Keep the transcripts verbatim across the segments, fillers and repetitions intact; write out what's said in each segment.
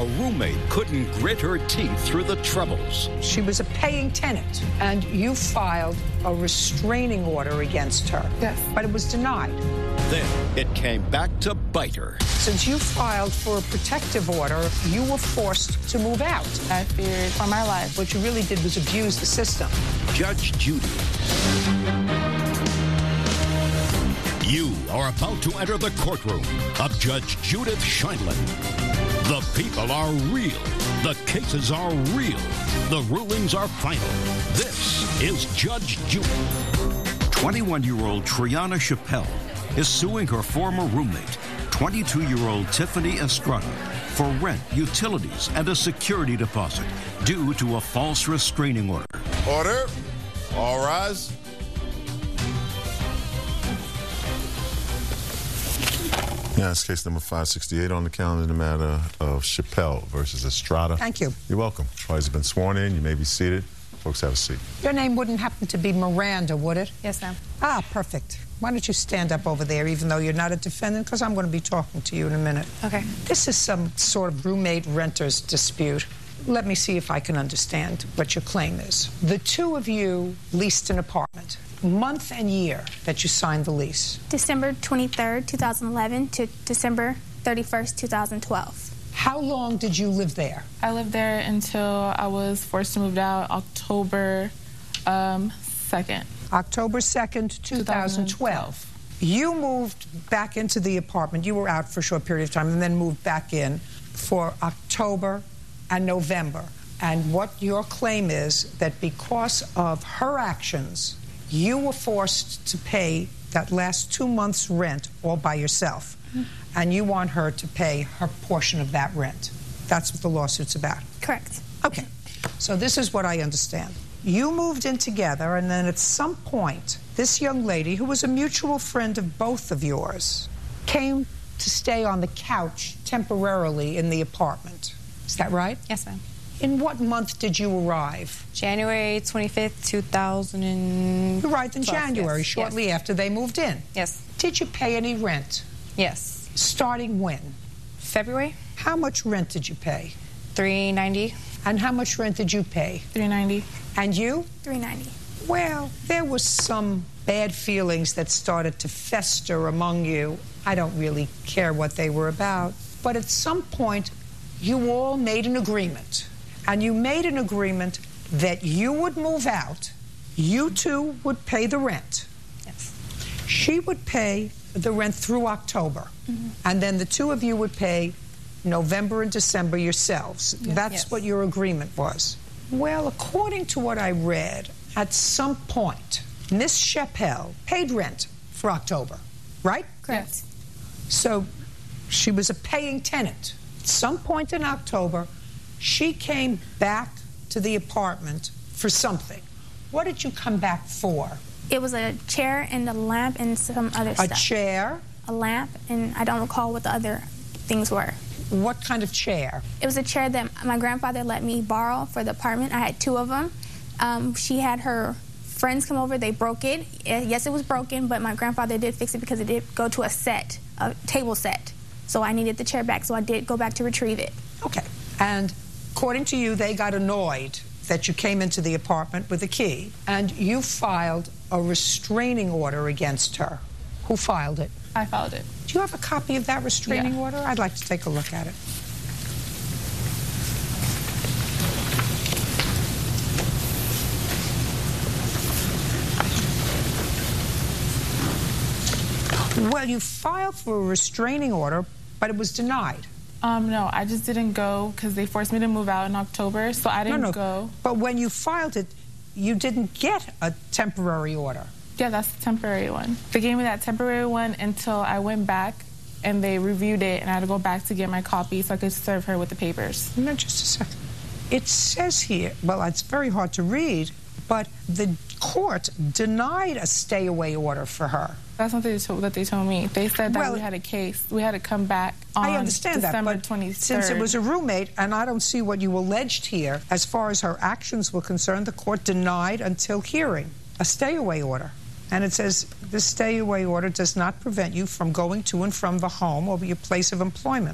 A roommate couldn't grit her teeth through the troubles. She was a paying tenant, and you filed a restraining order against her. Yes. But it was denied. Then it came back to bite her. Since you filed for a protective order, you were forced to move out. I feared for my life. What you really did was abuse the system. Judge Judy. You are about to enter the courtroom of Judge Judith Sheindlin. The people are real. The cases are real. The rulings are final. This is Judge Judy. twenty-one-year-old Triana Chappelle is suing her former roommate, twenty-two-year-old Tiffany Estrada, for rent, utilities, and a security deposit due to a false restraining order. Order. All rise. Yeah, it's case number five sixty-eight on the calendar, the matter of Chappelle versus Estrada. Thank you. You're welcome. Parties have been sworn in. You may be seated. Folks, have a seat. Your name wouldn't happen to be Miranda, would it? Yes, ma'am. Ah, perfect. Why don't you stand up over there, even though you're not a defendant, because I'm going to be talking to you in a minute. Okay. This is some sort of roommate-renters dispute. Let me see if I can understand what your claim is. The two of you leased an apartment. Month and year that you signed the lease. December twenty-third, two thousand eleven to December thirty-first, two thousand twelve. How long did you live there? I lived there until I was forced to move out October um, second. October second, two thousand twelve. You moved back into the apartment. You were out for a short period of time and then moved back in for October and November. And what your claim is that because of her actions, you were forced to pay that last two months' rent all by yourself. Mm-hmm. And you want her to pay her portion of that rent. That's what the lawsuit's about. Correct. Okay. So this is what I understand. You moved in together, and then at some point, this young lady, who was a mutual friend of both of yours, came to stay on the couch temporarily in the apartment. Is that right? Yes, ma'am. In what month did you arrive? January twenty-fifth, two thousand twelve. You arrived in January, yes. shortly yes. after they moved in. Yes. Did you pay any rent? Yes. Starting when? February. How much rent did you pay? three ninety. And how much rent did you pay? three ninety. And you? three ninety. Well, there was some bad feelings that started to fester among you. I don't really care what they were about. But at some point, you all made an agreement. And you made an agreement that you would move out, you two would pay the rent. Yes. She would pay the rent through October. Mm-hmm. And then the two of you would pay November and December yourselves. Yes. That's Yes. what your agreement was. Well, according to what I read, at some point, Miss Chappelle paid rent for October, right? Correct. Yes. So she was a paying tenant. At some point in October, she came back to the apartment for something. What did you come back for? It was a chair and a lamp and some other A stuff. chair? A lamp, and I don't recall what the other things were. What kind of chair? It was a chair that my grandfather let me borrow for the apartment. I had two of them. Um, she had her friends come over. They broke it. Yes, it was broken, but my grandfather did fix it because it did go to a set, a table set. So I needed the chair back, so I did go back to retrieve it. Okay. And according to you, they got annoyed that you came into the apartment with a key, and you filed a restraining order against her. Who filed it? I filed it. Do you have a copy of that restraining Yeah. order? I'd like to take a look at it. Well, you filed for a restraining order, but it was denied. Um, no, I just didn't go because they forced me to move out in October, so I didn't no, no. go. But when you filed it, you didn't get a temporary order. Yeah, that's the temporary one. They gave me that temporary one until I went back and they reviewed it, and I had to go back to get my copy so I could serve her with the papers. No, just a second. It says here, well, it's very hard to read, but the court denied a stay-away order for her. That's what they told, what they told me. They said that Well, we had a case. We had to come back on I understand December that, but twenty-third. since it was a roommate, and I don't see what you alleged here, as far as her actions were concerned, the court denied until hearing a stay-away order. And it says, this stay-away order does not prevent you from going to and from the home or your place of employment.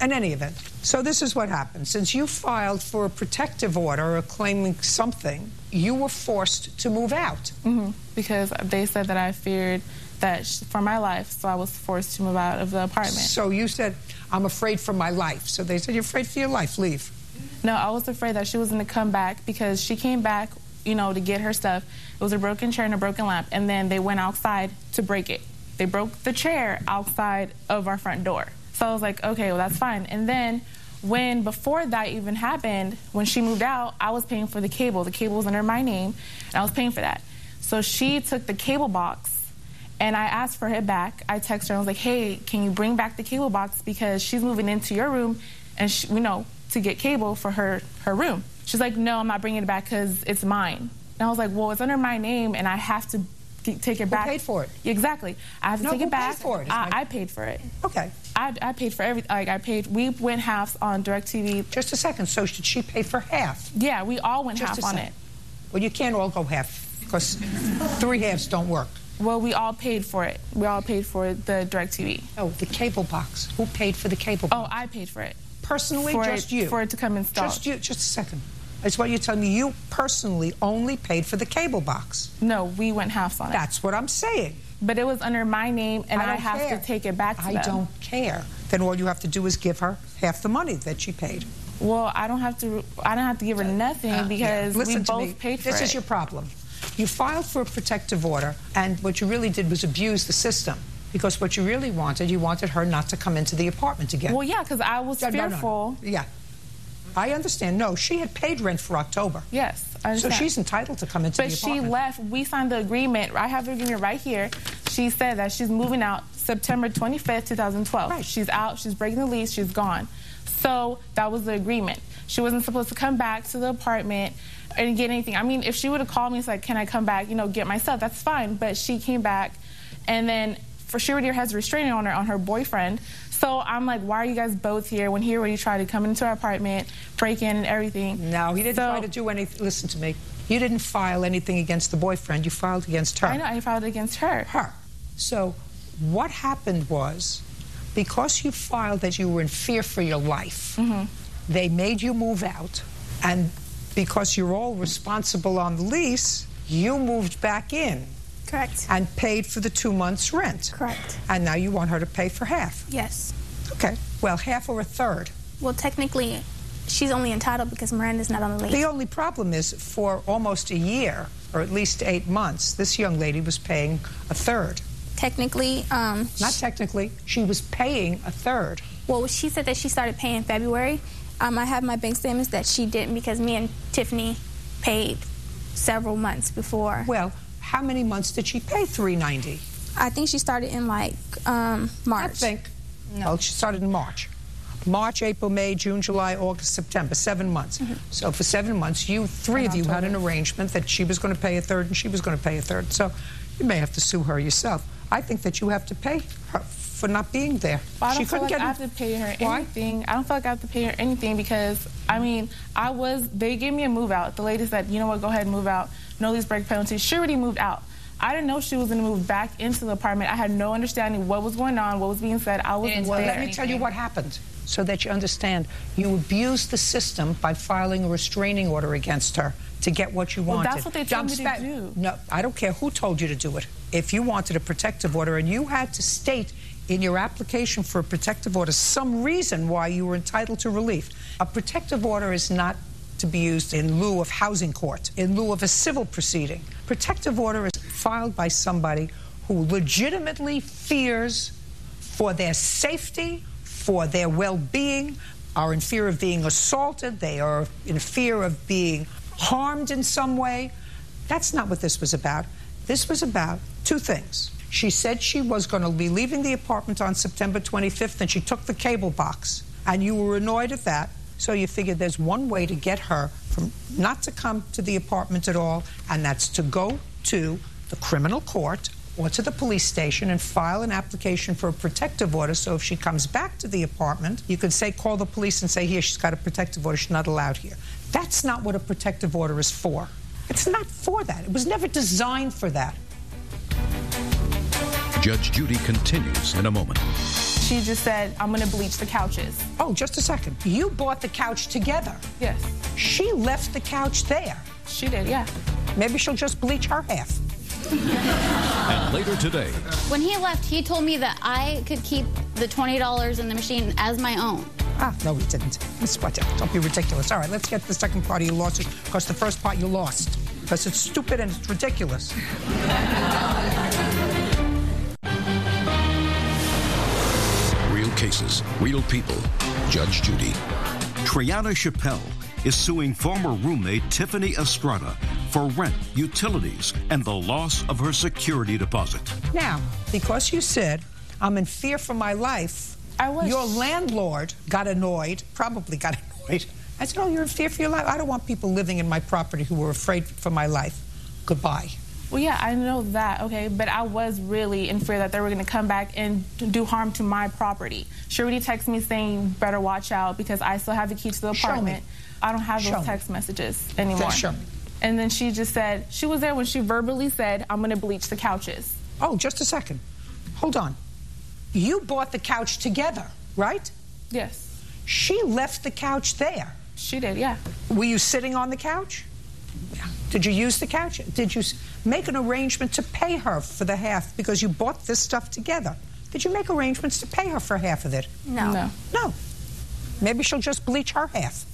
In any event, so this is what happened. Since you filed for a protective order or claiming something, you were forced to move out. Mm-hmm. Because they said that I feared that sh for my life, so I was forced to move out of the apartment. So you said, I'm afraid for my life. So they said, you're afraid for your life, leave. No, I was afraid that she was going to come back because she came back, you know, to get her stuff. It was a broken chair and a broken lamp, and then they went outside to break it. They broke the chair outside of our front door. So I was like, okay, well, that's fine. And then when, before that even happened, when she moved out, I was paying for the cable. The cable was under my name, and I was paying for that. So she took the cable box, and I asked for it back. I texted her, I was like, hey, can you bring back the cable box because she's moving into your room, and, she, you know, to get cable for her, her room. She's like, no, I'm not bringing it back because it's mine. And I was like, well, it's under my name, and I have to take it back. Who paid for it? Exactly. I have to no, take who it back. Paid for it? I, I paid for it. Okay. I, I paid for everything. Like, I paid, we went halves on DirecTV. Just a second. So did she pay for half? Yeah, we all went Just half on it. Well, you can't all go half because three halves don't work. Well, we all paid for it. We all paid for the DirecTV. Oh, the cable box. Who paid for the cable box? Oh, I paid for it. Personally, for just it, you? For it to come installed. Just you. Just a second. That's what you're telling me. You personally only paid for the cable box. No, we went halves on it. That's what I'm saying. But it was under my name, and I, I have care. to take it back to I them. don't care. Then all you have to do is give her half the money that she paid. Well, I don't have to. I don't have to give her nothing Uh, because yeah. Listen we to both me. paid for this it. This is your problem. You filed for a protective order, and what you really did was abuse the system. Because what you really wanted, you wanted her not to come into the apartment again. Well, yeah, because I was no, fearful. No, no. Yeah. I understand. No, she had paid rent for October. Yes, I understand. So she's entitled to come into but the apartment. But she left. We signed the agreement. I have the agreement right here. She said that she's moving out September twenty-fifth, two thousand twelve. Right. She's out. She's breaking the lease. She's gone. So that was the agreement. She wasn't supposed to come back to the apartment and get anything. I mean, if she would have called me and said, can I come back, you know, get my stuff, that's fine. But she came back, and then for sure has a restraining order on her boyfriend. So I'm like, why are you guys both here when he already tried to come into our apartment, break in and everything? No, he didn't so, try to do anything. Listen to me. You didn't file anything against the boyfriend. You filed against her. I know, I filed against her. Her. So what happened was, because you filed that you were in fear for your life, mm-hmm. they made you move out, and because you're all responsible on the lease, you moved back in. Correct. And paid for the two months' rent. Correct. And now you want her to pay for half. Yes. Okay. Well, half or a third. Well, technically, she's only entitled because Miranda's not on the lease. The only problem is, for almost a year, or at least eight months, this young lady was paying a third. Technically, um... Not technically. She was paying a third. Well, she said that she started paying in February. Um, I have my bank statements that she didn't because me and Tiffany paid several months before. Well, how many months did she pay three ninety? I think she started in, like, um, March. I think. No. Well, she started in March. March, April, May, June, July, August, September, seven months. Mm-hmm. So for seven months, you, three of you had an arrangement that she was going to pay a third and she was going to pay a third. So you may have to sue her yourself. I think that you have to pay her for not being there. Well, I don't she feel couldn't like get I have to pay her Why? anything. I don't feel like I have to pay her anything because, I mean, I was, they gave me a move out. The lady said, you know what, go ahead and move out. No lease break penalty. She already moved out. I didn't know she was going to move back into the apartment. I had no understanding what was going on, what was being said. I wasn't well, there. let me tell you what happened so that you understand. You abused the system by filing a restraining order against her to get what you wanted. Well, that's what they told me to do. No, I don't care who told you to do it. If you wanted a protective order and you had to state in your application for a protective order some reason why you were entitled to relief, a protective order is not to be used in lieu of housing court, in lieu of a civil proceeding. Protective order is filed by somebody who legitimately fears for their safety, for their well-being, are in fear of being assaulted, they are in fear of being harmed in some way. That's not what this was about. This was about two things. She said she was going to be leaving the apartment on September twenty-fifth, and she took the cable box, and you were annoyed at that. So you figured there's one way to get her from not to come to the apartment at all, and that's to go to the criminal court or to the police station and file an application for a protective order. So if she comes back to the apartment, you could say, call the police and say, here, she's got a protective order, she's not allowed here. That's not what a protective order is for. It's not for that. It was never designed for that. Judge Judy continues in a moment. She just said, I'm going to bleach the couches. Oh, just a second. You bought the couch together. Yes. She left the couch there. She did, yeah. Maybe she'll just bleach her half. And later today. When he left, he told me that I could keep the twenty dollars in the machine as my own. Ah, no, he didn't. Miss Sweater, don't be ridiculous. All right, let's get to the second part of your lawsuit, because the first part you lost. Because it's stupid and it's ridiculous. Real cases, real people. Judge Judy. Triana Chappelle is suing former roommate Tiffany Estrada for rent, utilities, and the loss of her security deposit. Now, because you said, I'm in fear for my life, I was. Your landlord got annoyed, probably got annoyed. I said, oh, you're in fear for your life? I don't want people living in my property who were afraid for my life. Goodbye. Well, yeah, I know that, okay, but I was really in fear that they were going to come back and do harm to my property. Shirley texted me saying, you better watch out because I still have the key to the apartment. I don't have those Show text me. messages anymore. Then show me. And then she just said, she was there when she verbally said, I'm going to bleach the couches. Oh, just a second. Hold on. You bought the couch together, right? Yes. She left the couch there. She did, yeah. Were you sitting on the couch? Yeah. Did you use the couch? Did you s- make an arrangement to pay her for the half because you bought this stuff together? Did you make arrangements to pay her for half of it? No. No. No. Maybe she'll just bleach her half.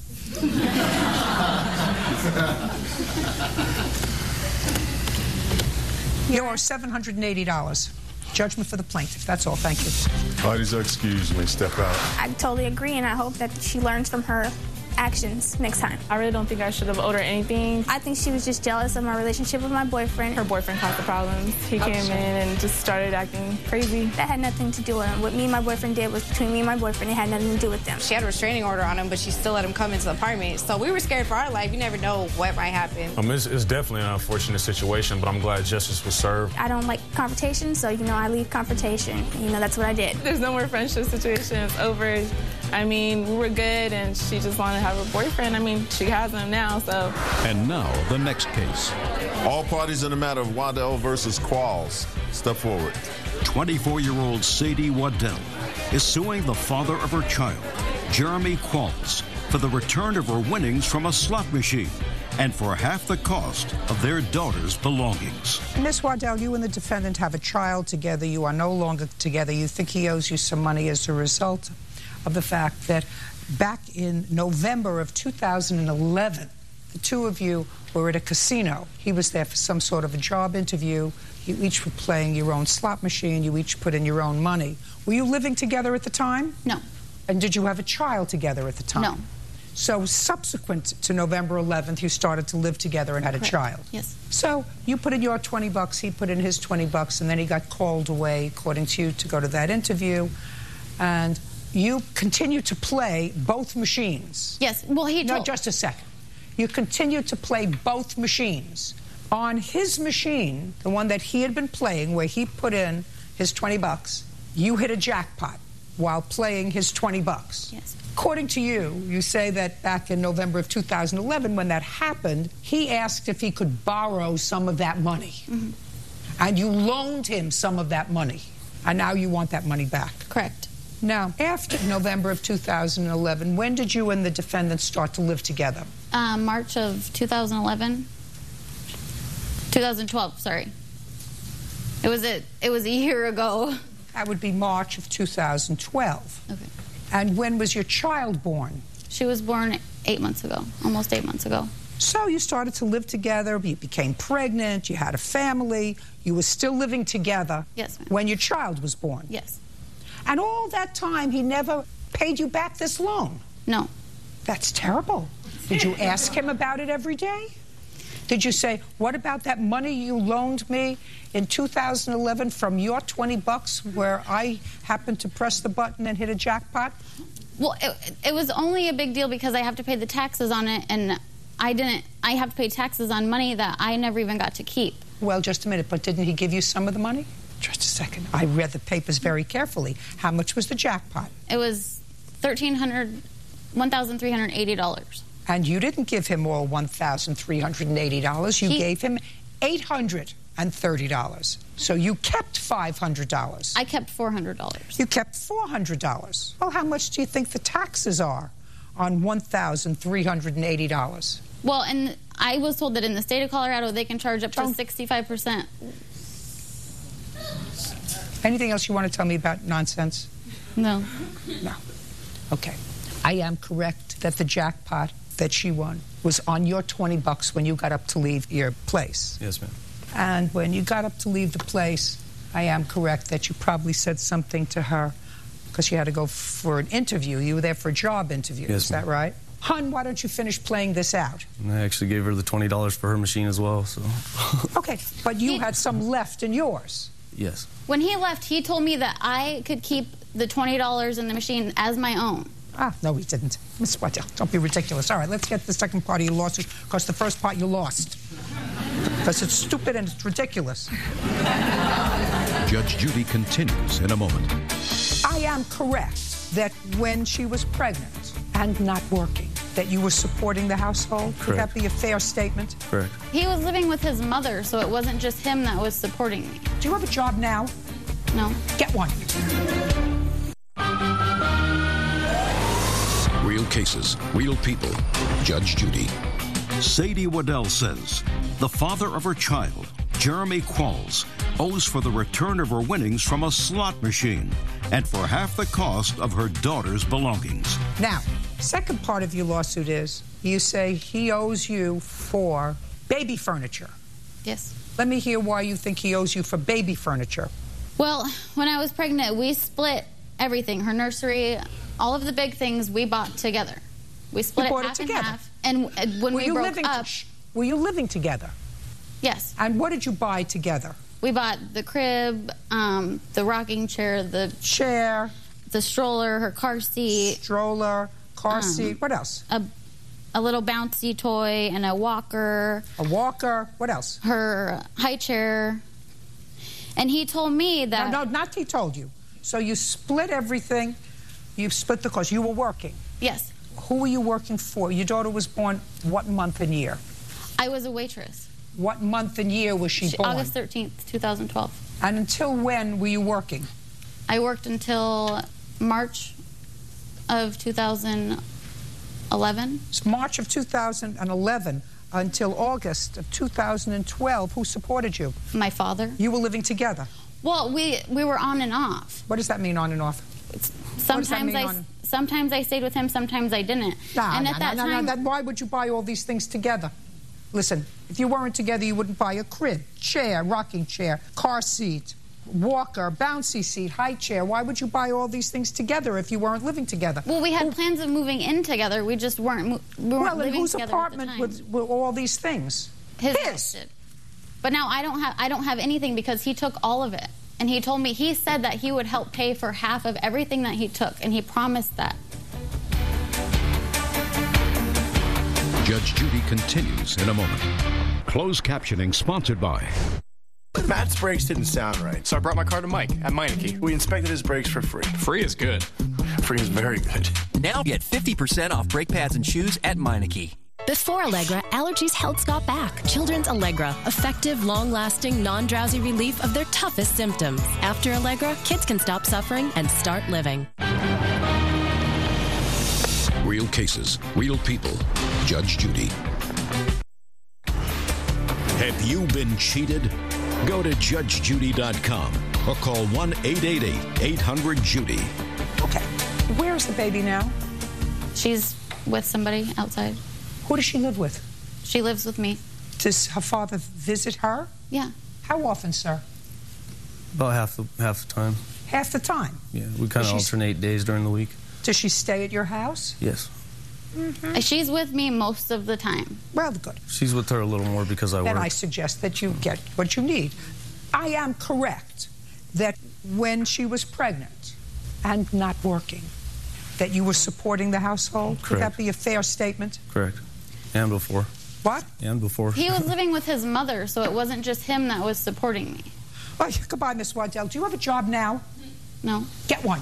You owe seven hundred eighty dollars. Judgment for the plaintiff. That's all. Thank you. Parties are excused. You may step out. I totally agree, and I hope that she learns from her actions next time. I really don't think I should have owed her anything. I think she was just jealous of my relationship with my boyfriend. Her boyfriend caused the problems. He came in and just started acting crazy. That had nothing to do with him. What me and my boyfriend did was between me and my boyfriend. It had nothing to do with them. She had a restraining order on him, but she still let him come into the apartment. So we were scared for our life. You never know what might happen. Um, it's, it's definitely an unfortunate situation, but I'm glad justice was served. I don't like confrontation, so, you know, I leave confrontation. You know, that's what I did. There's no more friendship situation. It's over. I mean, we were good, and she just wanted to have a boyfriend. I mean, she has him now, so. And now, the next case. All parties in the matter of Waddell versus Qualls. Step forward. twenty-four-year-old Sadie Waddell is suing the father of her child, Jeremy Qualls, for the return of her winnings from a slot machine and for half the cost of their daughter's belongings. Miss Waddell, you and the defendant have a child together. You are no longer together. You think he owes you some money as a result of the fact that back in November of two thousand eleven, the two of you were at a casino. He was there for some sort of a job interview. You each were playing your own slot machine. You each put in your own money. Were you living together at the time? No. And did you have a child together at the time? No. So subsequent to November eleventh, you started to live together and had a Correct. child. Yes. So you put in your twenty bucks, he put in his twenty bucks, and then he got called away, according to you, to go to that interview. And you continue to play both machines. Yes. Well, he No, told. just a second. You continue to play both machines. On his machine, the one that he had been playing, where he put in his twenty bucks, you hit a jackpot while playing his twenty bucks. Yes. According to you, you say that back in November of two thousand eleven, when that happened, he asked if he could borrow some of that money. Mm-hmm. And you loaned him some of that money. And now you want that money back. Correct. Now, after November of two thousand eleven, when did you and the defendant start to live together? Um, March of two thousand eleven. two thousand twelve, sorry. It was a, it was a year ago. That would be March of two thousand twelve. Okay. And when was your child born? She was born eight months ago, almost eight months ago. So you started to live together, you became pregnant, you had a family, you were still living together. Yes, ma'am. When your child was born. Yes. And all that time, he never paid you back this loan. No. That's terrible. Did you ask him about it every day? Did you say, what about that money you loaned me in two thousand eleven from your twenty bucks where I happened to press the button and hit a jackpot? Well, it, it was only a big deal because I have to pay the taxes on it, and I didn't, I have to pay taxes on money that I never even got to keep. Well, just a minute, but didn't he give you some of the money? Just a second. I read the papers very carefully. How much was the jackpot? It was thirteen hundred dollars, one thousand three hundred eighty dollars. And you didn't give him all one thousand three hundred eighty dollars. You He- gave him eight hundred thirty dollars. So you kept five hundred dollars. I kept four hundred dollars. You kept four hundred dollars. Well, how much do you think the taxes are on one thousand three hundred eighty dollars? Well, and I was told that in the state of Colorado, they can charge up to sixty-five percent. Anything else you want to tell me about nonsense? No. No. Okay. I am correct that the jackpot that she won was on your twenty bucks when you got up to leave your place. Yes, ma'am. And when you got up to leave the place, I am correct that you probably said something to her because you had to go for an interview. You were there for a job interview. Yes, is that right? Hun, why don't you finish playing this out? And I actually gave her the twenty dollars for her machine as well, so. Okay, but you had some left in yours. Yes. When he left, he told me that I could keep the twenty dollars in the machine as my own. Ah, no, he didn't. Miss Waddell, don't be ridiculous. All right, let's get to the second part of your lawsuit, because the first part you lost. Because it's stupid and it's ridiculous. Judge Judy continues in a moment. I am correct that when she was pregnant and not working, that you were supporting the household? Correct. Would that be a fair statement? Correct. He was living with his mother, so it wasn't just him that was supporting me. Do you have a job now? No. Get one. Real cases, real people. Judge Judy. Sadie Waddell says the father of her child, Jeremy Qualls, owes for the return of her winnings from a slot machine and for half the cost of her daughter's belongings. Now, second part of your lawsuit is you say he owes you for baby furniture. Yes. Let me hear why you think he owes you for baby furniture. Well, when I was pregnant, we split everything. Her nursery, all of the big things we bought together. We split You it bought it half and together. half. And uh, when Were we you broke living up, shh, were you living together? yes, And what did you buy together? we bought the crib, um, the rocking chair, the Chair, the stroller, her car seat, stroller, car Um, seat. What else? a a little bouncy toy, and a walker, A walker. What else? her high chair. And he told me that No, no, not he told you. So you split everything. You split the cost. You were working. yes, Who were you working for? Your daughter was born what month and year? I was a waitress. What month and year was she, She- born? August thirteenth, two thousand twelve. And until when were you working? I worked until March of two thousand eleven. It's March of two thousand eleven until August of two thousand twelve. Who supported you? My father. You were living together. Well, we we were on and off. What does that mean, on and off? Sometimes mean I on- sometimes I stayed with him, sometimes I didn't. Nah, and nah, at that nah, nah, time, nah, that, why would you buy all these things together? Listen, if you weren't together, you wouldn't buy a crib, chair, rocking chair, car seat, walker, bouncy seat, high chair. Why would you buy all these things together if you weren't living together? well, we had plans of moving in together. We just weren't mo- we weren't Well, in living whose together apartment at the time. were, were all these things? His. His. did. But now I don't have I don't have anything because he took all of it. And he told me, he said that he would help pay for half of everything that he took, and he promised that. Judge Judy continues in a moment. Closed captioning sponsored by Matt's brakes didn't sound right, so I brought my car to Mike at Meineke. We inspected his brakes for free. Free is good. Free is very good. Now get fifty percent off brake pads and shoes at Meineke. Before Allegra, allergies held Scott back. Children's Allegra, effective, long-lasting, non-drowsy relief of their toughest symptoms. After Allegra, kids can stop suffering and start living. Real cases, real people. Judge Judy. Have you been cheated? Go to judge judy dot com or call one eight eight eight, eight hundred, Judy. Okay. Where's the baby now? She's with somebody outside. Who does she live with? She lives with me. Does her father visit her? Yeah. How often, sir? About half the half the time. Half the time. Yeah, we kind of She's- alternate days during the week. Does she stay at your house? Yes. Uh, She's with me most of the time. Well, good. She's with her a little more because I Then work. I suggest that you get what you need. I am correct that when she was pregnant and not working, that you were supporting the household? Could that Correct. be a fair statement? Correct. And before. What? And before. He was living with his mother, so it wasn't just him that was supporting me. Oh, goodbye, Miss Waddell. Do you have a job now? No. Get one.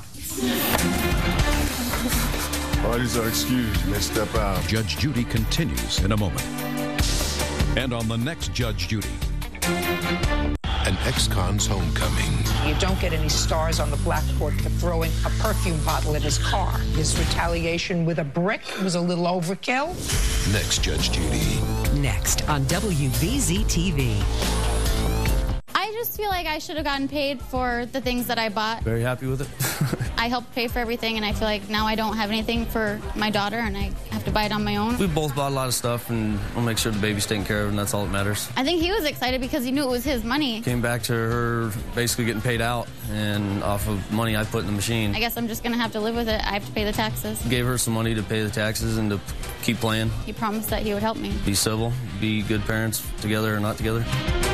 Parties are excused. You may step out. Judge Judy continues in a moment. And on the next Judge Judy, An ex-con's homecoming. You don't get any stars on the blackboard for throwing a perfume bottle in his car. His retaliation with a brick was a little overkill. Next, Judge Judy. Next on W B Z T V. I just feel like I should have gotten paid for the things that I bought. Very happy with it. I helped pay for everything, and I feel like now I don't have anything for my daughter, and I have to buy it on my own. We both bought a lot of stuff, and we'll make sure the baby's taken care of, and that's all that matters. I think he was excited because he knew it was his money. Came back to her basically getting paid out, and off of money I put in the machine. I guess I'm just going to have to live with it. I have to pay the taxes. Gave her some money to pay the taxes and to keep playing. He promised that he would help me. Be civil, be good parents, together or not together.